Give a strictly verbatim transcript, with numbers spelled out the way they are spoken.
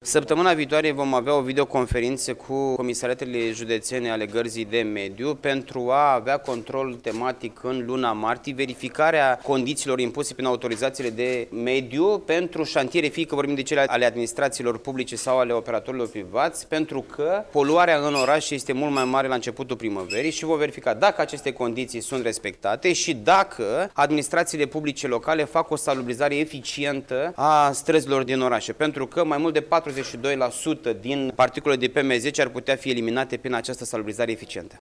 Săptămâna viitoare vom avea o videoconferință cu comisariatele județene ale Gărzii de Mediu pentru a avea control tematic în luna martie, verificarea condițiilor impuse prin autorizațiile de mediu pentru șantiere, fie că vorbim de cele ale administrațiilor publice sau ale operatorilor privați, pentru că poluarea în oraș este mult mai mare la începutul primăverii și vom verifica dacă aceste condiții sunt respectate și dacă administrațiile publice locale fac o salubrizare eficientă a străzilor din orașe, pentru că mai mult de patruzeci și doi la sută din particulele de P M zece ar putea fi eliminate prin această salubrizare eficientă.